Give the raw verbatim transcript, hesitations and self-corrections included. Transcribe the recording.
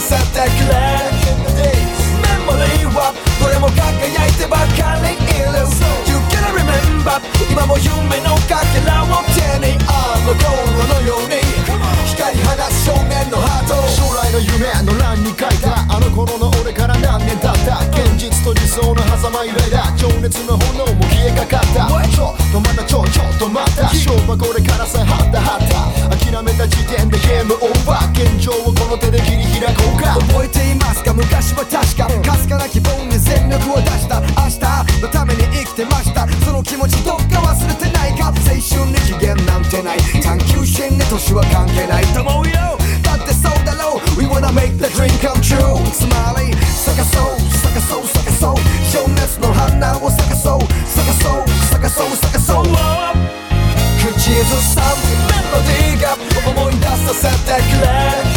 せてくれメモリーはどれも輝いてばかりいる You gotta remember 今も夢のかけらを手にあの頃のように光り放つ少年のハート将来の夢の欄に書いたあの頃の俺から何年経った現実と理想の狭間揺れだ情熱の炎も消えかかったちょっとまたちょちょっとまた勝負はこれからさはったはった諦めた時点でゲームオーバー現状をこの手で切り開こうか覚えていますか昔は確かかすかな希望に全力を出した明日のために生きてましたその気持ちどっか忘れてないか青春に期限なんてない探求心に年は関係ないと思うよだってそうだろう We wanna make the dream come true つまり探そう探そう探そう情熱の花を探そう探そう探そう探そう口ずさむメロディーが思い出させてくれ